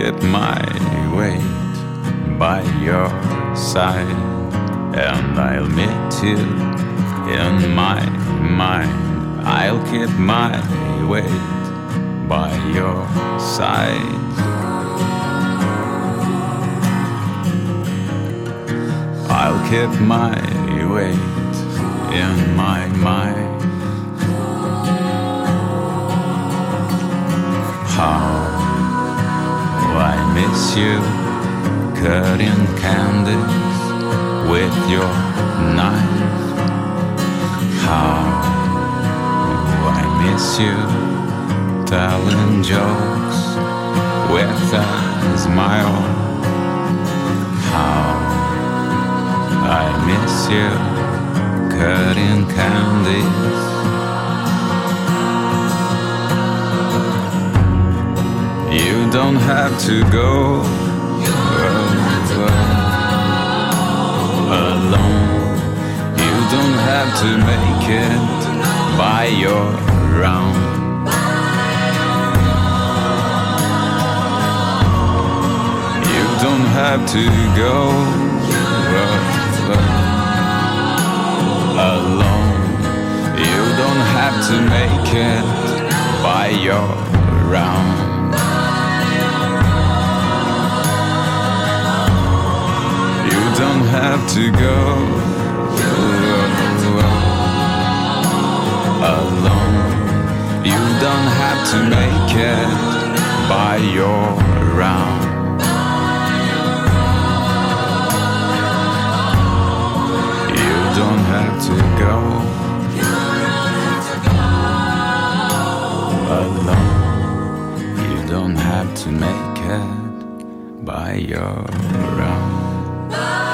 keep my weight by your side, and I'll meet you in my mind. I'll keep my weight by your side. I'll keep my weight in my mind. How I miss you, cutting candies with your knife. How I miss you, telling jokes with a smile. How I miss you, cutting candies. You don't have to go alone. You don't have to make it by your own. You don't have to go alone. You don't have to make it by your own. You don't have to go alone. You don't have to make it by your own. You don't have to go alone. You don't have to make it by your own.